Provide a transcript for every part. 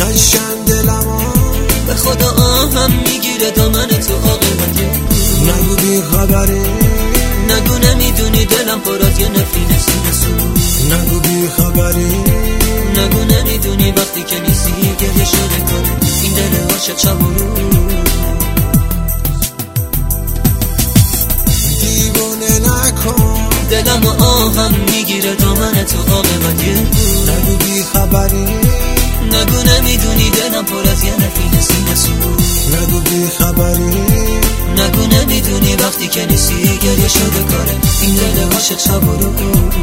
نشکن دلمو به خدا آهم میگیره دامن تو عاقبته. نگو بی خبری، نگو نمیدونی دلم پر از یه نفرین سینه سوز. نگو بی خبری، نگو نمیدونی وقتی که نیستی گریه شده کنه این دل عاشق شب و روز. دیوونه نکن دلم و آهم میگیره دامن تو عاقبته. نگو بی خبری، نگو نمیدونی دلم پر از یه نفرین سینه سوز. نگو بی خبری، نگو نمیدونی وقتی که نیستی گریه شده کاره این دل عاشق شب و روز.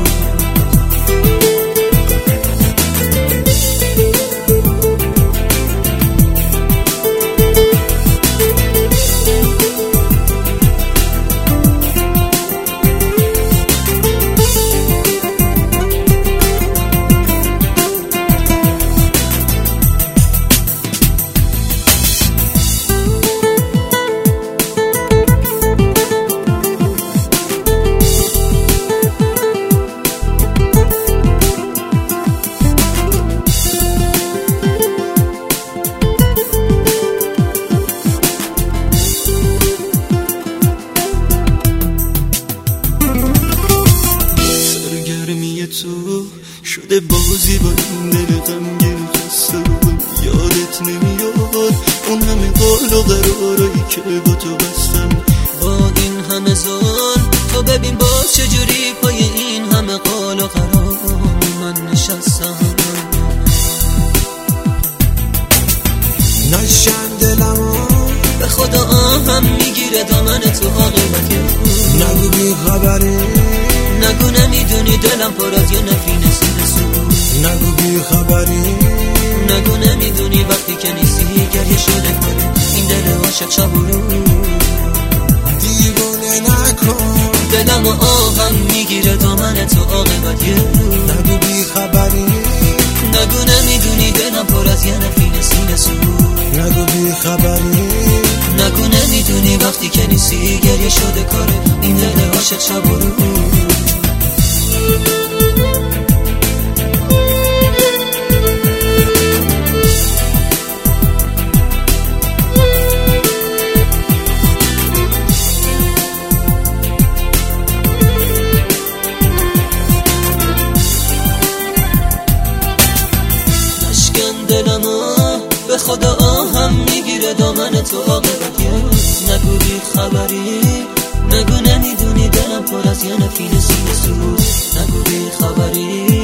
تو شده بازی با این دل غمگین خسته بودم. یادت نمیاد اون همه قول و قرارایی که با تو بستم. با این همه زار تو ببین باز چجوری پای این همه قول و قرار من نشستم. نشکن دلمو به خدا آهم میگیره دامن تو عاقبته. نگو بی خبری، نگو نمیدونی دلم پر از یه نفرین سینه سوز. نگو بی خبری، نگو نمیدونی وقتی که نیستی گریه شده کنه این دل عاشق شب و روز. دیوونه نکن دلم و آهم میگیره دامن تو عاقبته. نگو بی خبری، نگو نمیدونی دلم پر از یه نفرین سینه سوز. نگو بی خبری، نگو نمیدونی وقتی که نیستی گریه شده کاره این دل عاشق شب و روز. به خدا آهم میگیره دامن تو عاقبته. نگو بی خبری، نگو نمیدونی دلم پر از یه نفرین سینه سوز. نگو بی خبری،